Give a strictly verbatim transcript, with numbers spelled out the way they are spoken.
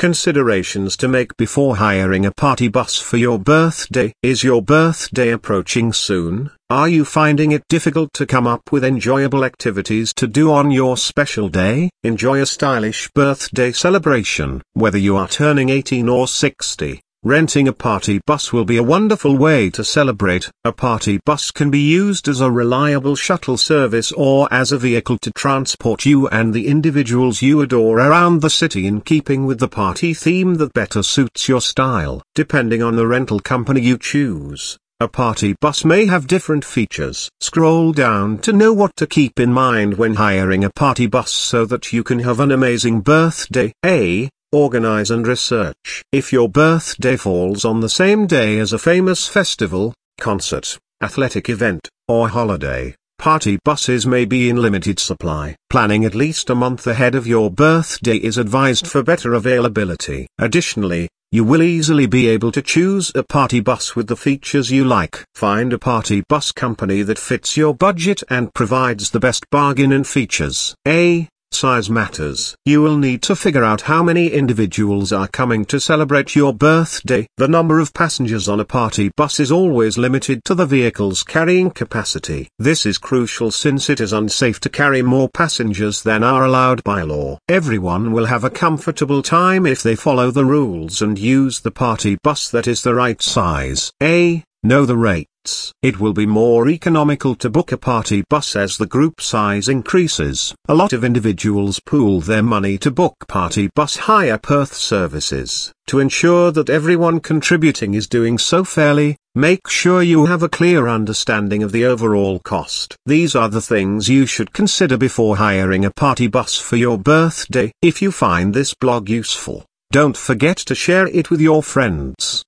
considerations to make before hiring a party bus for your birthday. Is your birthday approaching soon? Are you finding it difficult to come up with enjoyable activities to do on your special day? Enjoy a stylish birthday celebration. Whether you are turning eighteen or sixty, renting a party bus will be a wonderful way to celebrate. A party bus can be used as a reliable shuttle service or as a vehicle to transport you and the individuals you adore around the city in keeping with the party theme that better suits your style. Depending on the rental company you choose, a party bus may have different features. Scroll down to know what to keep in mind when hiring a party bus so that you can have an amazing birthday. A. Organize and research. If your birthday falls on the same day as a famous festival, concert, athletic event, or holiday, party buses may be in limited supply. Planning at least a month ahead of your birthday is advised for better availability. Additionally, you will easily be able to choose a party bus with the features you like. Find a party bus company that fits your budget and provides the best bargain and features. A. Size matters. You will need to figure out how many individuals are coming to celebrate your birthday. The number of passengers on a party bus is always limited to the vehicle's carrying capacity. This is crucial since it is unsafe to carry more passengers than are allowed by law. Everyone will have a comfortable time if they follow the rules and use the party bus that is the right size. A. Know the rates. It will be more economical to book a party bus as the group size increases. A lot of individuals pool their money to book party bus hire Perth services. To ensure that everyone contributing is doing so fairly, make sure you have a clear understanding of the overall cost. These are the things you should consider before hiring a party bus for your birthday. If you find this blog useful, don't forget to share it with your friends.